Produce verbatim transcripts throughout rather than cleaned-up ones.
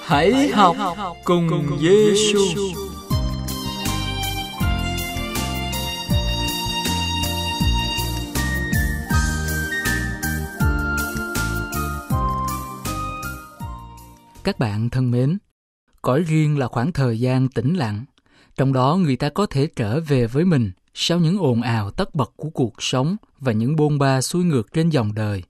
Hãy học cùng Giê-xu. Các bạn thân mến, cõi riêng là khoảng thời gian tĩnh lặng, trong đó người ta có thể trở về với mình sau những ồn ào tất bật của cuộc sống và những bôn ba xuôi ngược trên dòng đời.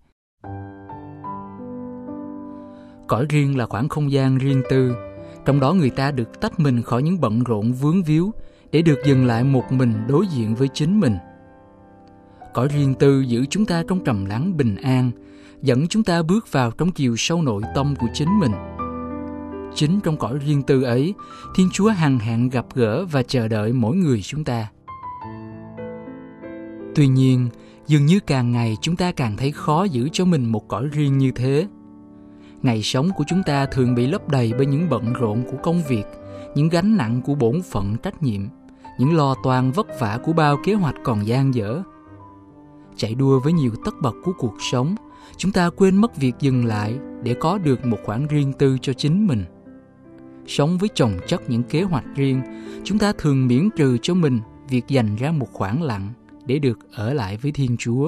Cõi riêng là khoảng không gian riêng tư, trong đó người ta được tách mình khỏi những bận rộn vướng víu để được dừng lại một mình đối diện với chính mình. Cõi riêng tư giữ chúng ta trong trầm lắng bình an, dẫn chúng ta bước vào trong chiều sâu nội tâm của chính mình. Chính trong cõi riêng tư ấy, Thiên Chúa hằng hẹn gặp gỡ và chờ đợi mỗi người chúng ta. Tuy nhiên, dường như càng ngày chúng ta càng thấy khó giữ cho mình một cõi riêng như thế. Ngày sống của chúng ta thường bị lấp đầy bởi những bận rộn của công việc, những gánh nặng của bổn phận trách nhiệm, những lo toan vất vả của bao kế hoạch còn dang dở. Chạy đua với nhiều tất bật của cuộc sống, chúng ta quên mất việc dừng lại để có được một khoảng riêng tư cho chính mình. Sống với chồng chất những kế hoạch riêng, chúng ta thường miễn trừ cho mình việc dành ra một khoảng lặng để được ở lại với Thiên Chúa.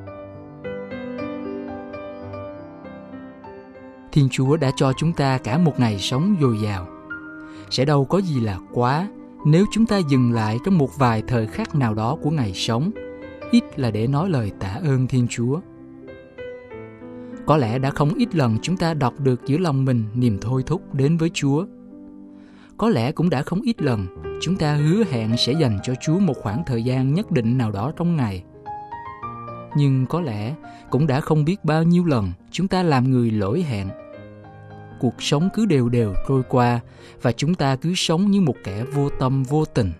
Thiên Chúa đã cho chúng ta cả một ngày sống dồi dào. Sẽ đâu có gì là quá nếu chúng ta dừng lại trong một vài thời khắc nào đó của ngày sống, ít là để nói lời tạ ơn Thiên Chúa. Có lẽ đã không ít lần chúng ta đọc được giữa lòng mình niềm thôi thúc đến với Chúa. Có lẽ cũng đã không ít lần chúng ta hứa hẹn sẽ dành cho Chúa một khoảng thời gian nhất định nào đó trong ngày. Nhưng có lẽ cũng đã không biết bao nhiêu lần chúng ta làm người lỗi hẹn. Cuộc sống cứ đều đều trôi qua và chúng ta cứ sống như một kẻ vô tâm vô tình.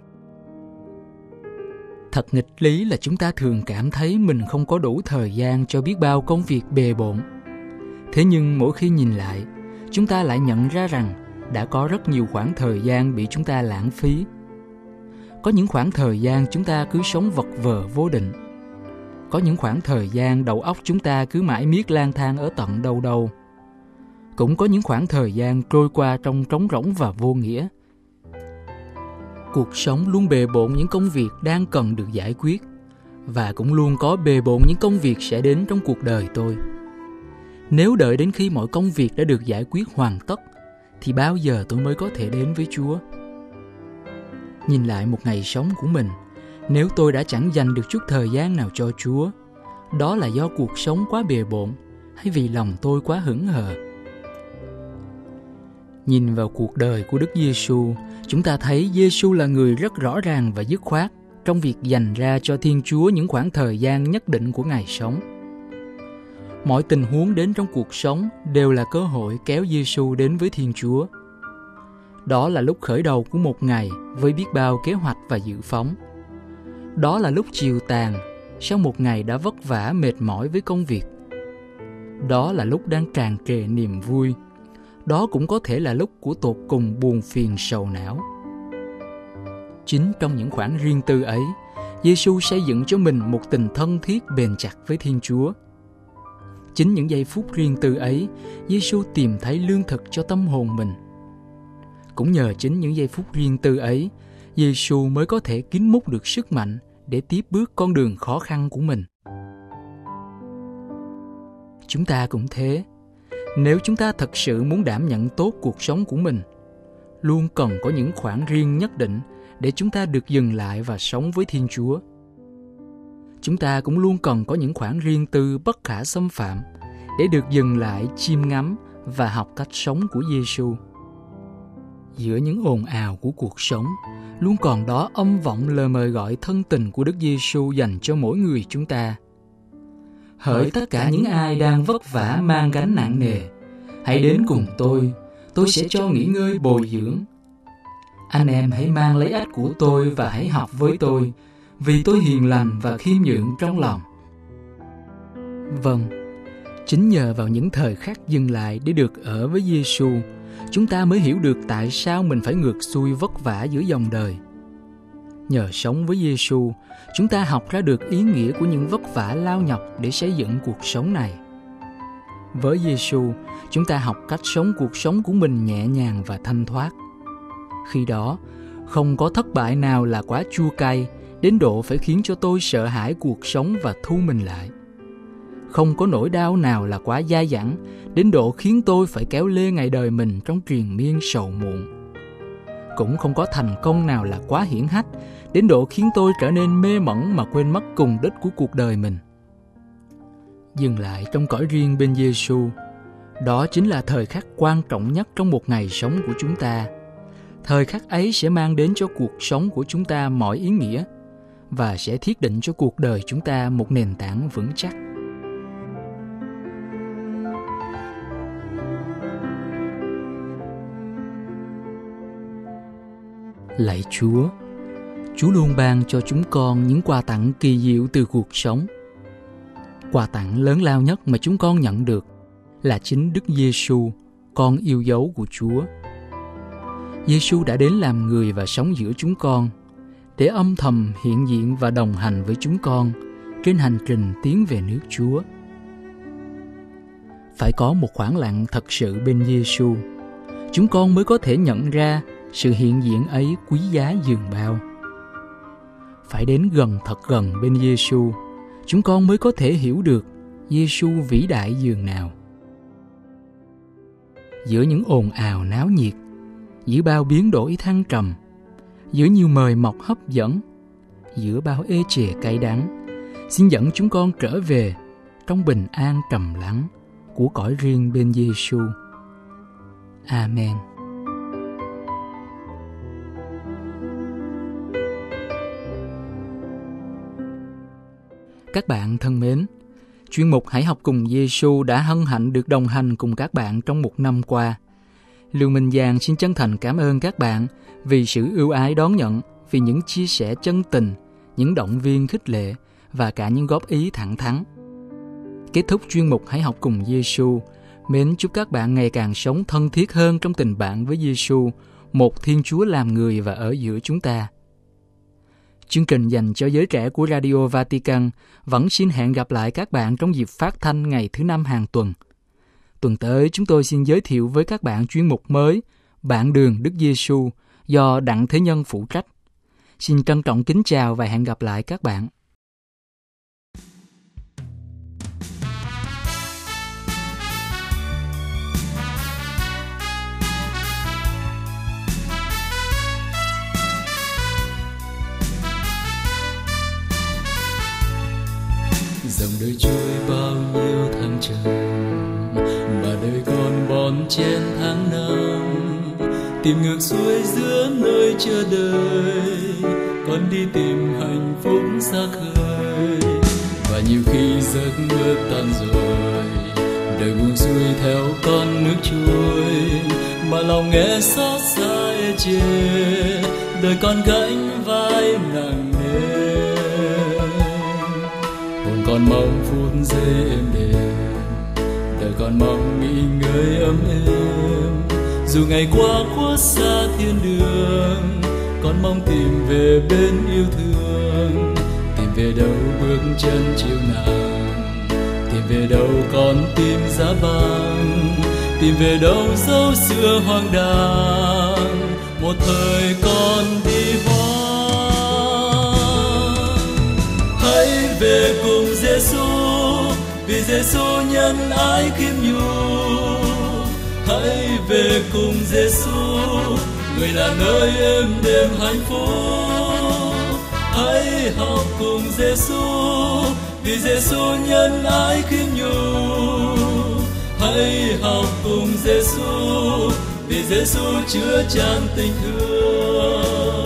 Thật nghịch lý là chúng ta thường cảm thấy mình không có đủ thời gian cho biết bao công việc bề bộn. Thế nhưng mỗi khi nhìn lại, chúng ta lại nhận ra rằng đã có rất nhiều khoảng thời gian bị chúng ta lãng phí. Có những khoảng thời gian chúng ta cứ sống vật vờ vô định. Có những khoảng thời gian đầu óc chúng ta cứ mãi miết lang thang ở tận đâu đâu. Cũng có những khoảng thời gian trôi qua trong trống rỗng và vô nghĩa. Cuộc sống luôn bề bộn những công việc đang cần được giải quyết, và cũng luôn có bề bộn những công việc sẽ đến trong cuộc đời tôi. Nếu đợi đến khi mọi công việc đã được giải quyết hoàn tất, thì bao giờ tôi mới có thể đến với Chúa? Nhìn lại một ngày sống của mình, nếu tôi đã chẳng dành được chút thời gian nào cho Chúa, đó là do cuộc sống quá bề bộn hay vì lòng tôi quá hững hờ? Nhìn vào cuộc đời của Đức Giê-xu, chúng ta thấy Giê-xu là người rất rõ ràng và dứt khoát trong việc dành ra cho Thiên Chúa những khoảng thời gian nhất định của ngày sống. Mọi tình huống đến trong cuộc sống đều là cơ hội kéo Giê-xu đến với Thiên Chúa. Đó là lúc khởi đầu của một ngày với biết bao kế hoạch và dự phóng. Đó là lúc chiều tàn, sau một ngày đã vất vả mệt mỏi với công việc. Đó là lúc đang tràn trề niềm vui. Đó cũng có thể là lúc của tột cùng buồn phiền sầu não. Chính trong những khoảng riêng tư ấy, Giê-xu xây dựng cho mình một tình thân thiết bền chặt với Thiên Chúa. Chính những giây phút riêng tư ấy, Giê-xu tìm thấy lương thực cho tâm hồn mình. Cũng nhờ chính những giây phút riêng tư ấy, Giê-xu mới có thể kín múc được sức mạnh để tiếp bước con đường khó khăn của mình. Chúng ta cũng thế. Nếu chúng ta thật sự muốn đảm nhận tốt cuộc sống của mình, luôn cần có những khoảng riêng nhất định để chúng ta được dừng lại và sống với Thiên Chúa. Chúng ta cũng luôn cần có những khoảng riêng tư bất khả xâm phạm để được dừng lại chiêm ngắm và học cách sống của Giê-xu. Giữa những ồn ào của cuộc sống, luôn còn đó âm vọng lời mời gọi thân tình của Đức Giê-xu dành cho mỗi người chúng ta. Hỡi tất cả những ai đang vất vả mang gánh nặng nề, hãy đến cùng tôi, tôi sẽ cho nghỉ ngơi bồi dưỡng. Anh em hãy mang lấy ách của tôi và hãy học với tôi, vì tôi hiền lành và khiêm nhượng trong lòng. Vâng, chính nhờ vào những thời khắc dừng lại để được ở với Giê-xu, chúng ta mới hiểu được tại sao mình phải ngược xuôi vất vả giữa dòng đời. Nhờ sống với Giê-xu, chúng ta học ra được ý nghĩa của những vất vả lao nhọc để xây dựng cuộc sống này. Với Giêsu, chúng ta học cách sống cuộc sống của mình nhẹ nhàng và thanh thoát. Khi đó, không có thất bại nào là quá chua cay đến độ phải khiến cho tôi sợ hãi cuộc sống và thu mình lại. Không có nỗi đau nào là quá dai dẳng đến độ khiến tôi phải kéo lê ngày đời mình trong triền miên sầu muộn. Cũng không có thành công nào là quá hiển hách đến độ khiến tôi trở nên mê mẩn mà quên mất cùng đích của cuộc đời mình. Dừng lại trong cõi riêng bên Giêsu, đó chính là thời khắc quan trọng nhất trong một ngày sống của chúng ta. Thời khắc ấy sẽ mang đến cho cuộc sống của chúng ta mọi ý nghĩa và sẽ thiết định cho cuộc đời chúng ta một nền tảng vững chắc. Lạy Chúa, Chúa luôn ban cho chúng con những quà tặng kỳ diệu từ cuộc sống. Quà tặng lớn lao nhất mà chúng con nhận được là chính Đức Giêsu, con yêu dấu của Chúa. Giêsu đã đến làm người và sống giữa chúng con, để âm thầm hiện diện và đồng hành với chúng con trên hành trình tiến về nước Chúa. Phải có một khoảng lặng thật sự bên Giêsu, chúng con mới có thể nhận ra sự hiện diện ấy quý giá dường bao. Phải đến gần thật gần bên Giêsu, chúng con mới có thể hiểu được Giêsu vĩ đại dường nào. Giữa những ồn ào náo nhiệt, giữa bao biến đổi thăng trầm, giữa nhiều mời mọc hấp dẫn, giữa bao ê chề cay đắng, xin dẫn chúng con trở về trong bình an trầm lắng của cõi riêng bên Giêsu. Amen. Các bạn thân mến, chuyên mục Hãy học cùng Giêsu đã hân hạnh được đồng hành cùng các bạn trong một năm qua. Lưu Minh Giang xin chân thành cảm ơn các bạn vì sự ưu ái đón nhận, vì những chia sẻ chân tình, những động viên khích lệ và cả những góp ý thẳng thắn. Kết thúc chuyên mục Hãy học cùng Giêsu, mến chúc các bạn ngày càng sống thân thiết hơn trong tình bạn với Giêsu, một Thiên Chúa làm người và ở giữa chúng ta. Chương trình dành cho giới trẻ của Radio Vatican vẫn xin hẹn gặp lại các bạn trong dịp phát thanh ngày thứ năm hàng tuần. Tuần tới chúng tôi xin giới thiệu với các bạn chuyên mục mới Bạn đường Đức Giêsu do Đặng Thế Nhân phụ trách. Xin trân trọng kính chào và hẹn gặp lại các bạn. Dòng đời trôi bao nhiêu tháng trời, mà đời còn bon chen tháng năm. Tìm ngược xuôi giữa nơi chờ đợi, con đi tìm hạnh phúc xa khơi. Và nhiều khi giấc mơ tan rồi, đời buông xuôi theo con nước trôi, mà lòng nghe xót xa ê chề, đời con gánh vai nặng nề. Còn mong phút giây êm đềm, đời còn mong nghỉ ngơi ấm êm. Dù ngày qua khuất xa thiên đường, con mong tìm về bên yêu thương. Tìm về đâu bước chân chiều nàng, tìm về đâu con tim giá băng, tìm về đâu dấu xưa hoang đàng. Một thời con đi hãy về cùng Giêsu, vì Giêsu nhân ái khiêm nhu. Hãy về cùng Giêsu, người là nơi êm đềm hạnh phúc. Hãy học cùng Giêsu, vì Giêsu nhân ái khiêm nhu. Hãy học cùng Giêsu, vì Giêsu chứa chan tình thương.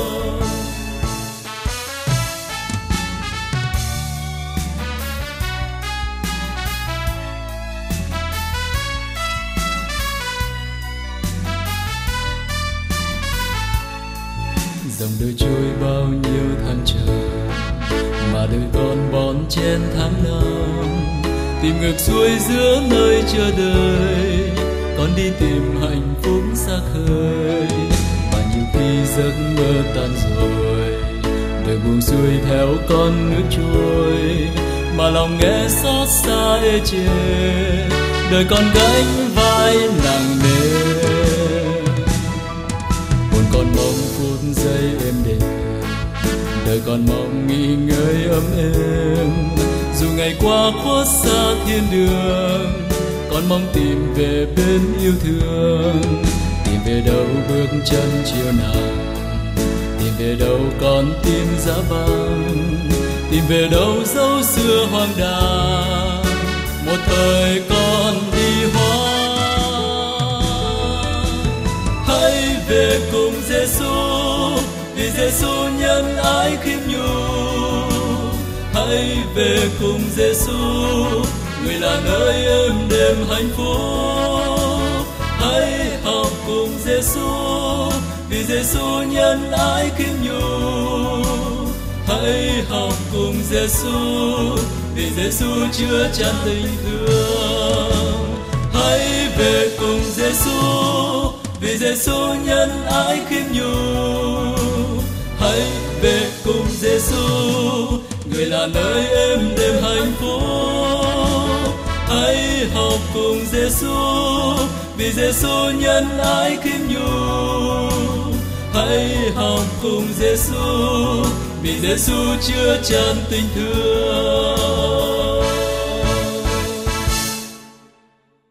Dòng đời trôi bao nhiêu tháng trời, mà đời con bon chen tháng năm. Tìm ngược xuôi giữa nơi chờ đợi, con đi tìm hạnh phúc xa khơi. Và nhiều khi giấc mơ tan rồi, đời buông xuôi theo con nước trôi, mà lòng nghe xót xa ê chề, đời còn gánh vai nặng nề. Hồn còn mong phút giây êm đềm, đời còn mong nghỉ ngơi ấm êm. Dù ngày qua khuất xa thiên đường, còn mong tìm về bên yêu thương. Tìm về đâu bước chân chiều nào, tìm về đâu con tim giá băng, tìm về đâu dấu xưa hoang đàng. Một thời con đi hóa, hãy về cùng Giêsu, vì Giêsu nhân ái khiêm nhu. Hãy về cùng Giêsu, người là nơi êm đềm hạnh phúc. Hãy học cùng Giêsu, vì Giêsu nhân ái khiêm nhu. Hãy học cùng Giêsu, vì Giêsu chứa chan tình thương. Hãy về cùng Giêsu, vì Giêsu nhân ái khiêm nhu. Hãy về cùng Giêsu, người là nơi êm đềm hạnh phúc. Hãy học cùng Giêsu, vì Giêsu nhân ái khiêm nhu. Hãy học cùng Giêsu, vì Giêsu chứa chan tình thương.